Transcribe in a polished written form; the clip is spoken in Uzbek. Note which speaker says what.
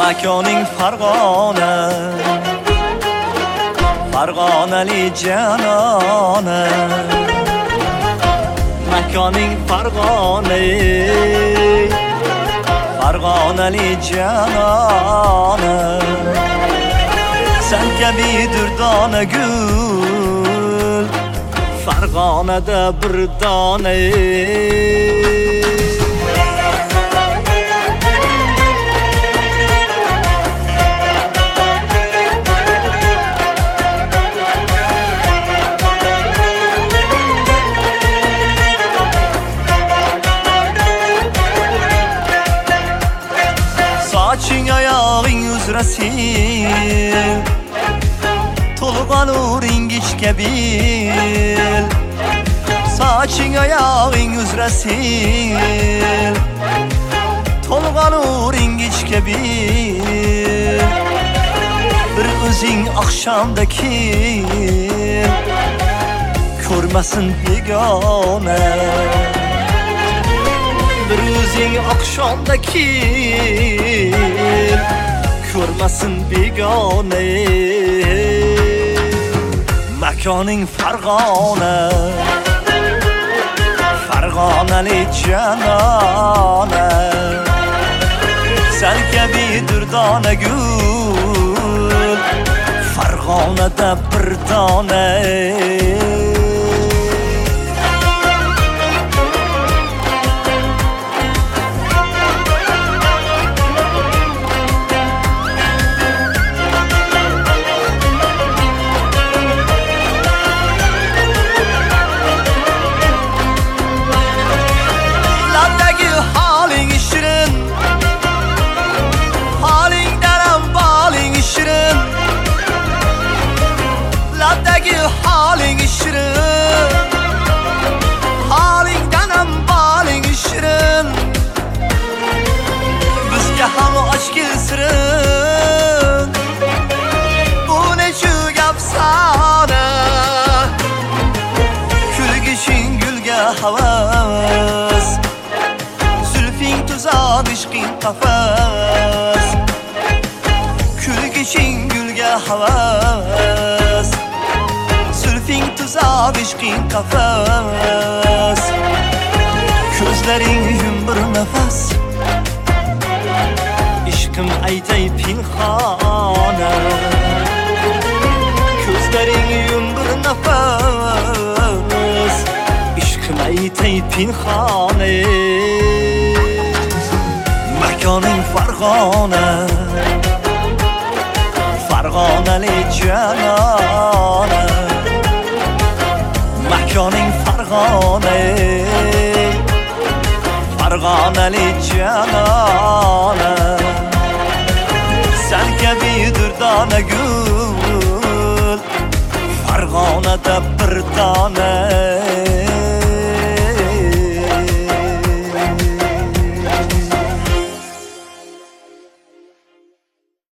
Speaker 1: makoning Farg'ona, Farg'onali janona. Makoning Farg'ona, Farg'onali janona. Sen kabi durdona gul, Farg'onada bir dona. Soching oyog'ing uzrasin, to'lg'an nuring ichga bil. Soching oyog'ing uzrasin, to'lg'an nuring ichga bil. Bir o'zing oqshomda kel, ko'rmasin begona. Bir o'zing oqshomda kel, ko'rmasin begona. Makoning Farg'ona, Farg'onali janona. Sen kabi durdona gul, Farg'onada bir dona. Haling shirin, halingdan ham boling shirin. Bizga ham och kelsirin, bu nechu gap sana. Kulgishing gulga havas, zulfing tuzar ishqing qafas. Kulgishing gulga havas, zulfing tuzar ishqing qafas. Ko'zlaring bir nafas, ishqim aytay pinhona. Ko'zlaring bir nafas, ishqim aytay pinhona. Makoning Farg'ona, Farg'onali janona. Makoning Farg'ona, Farg'onali janona. Sen kabi durdona gul, Farg'onada bir dona.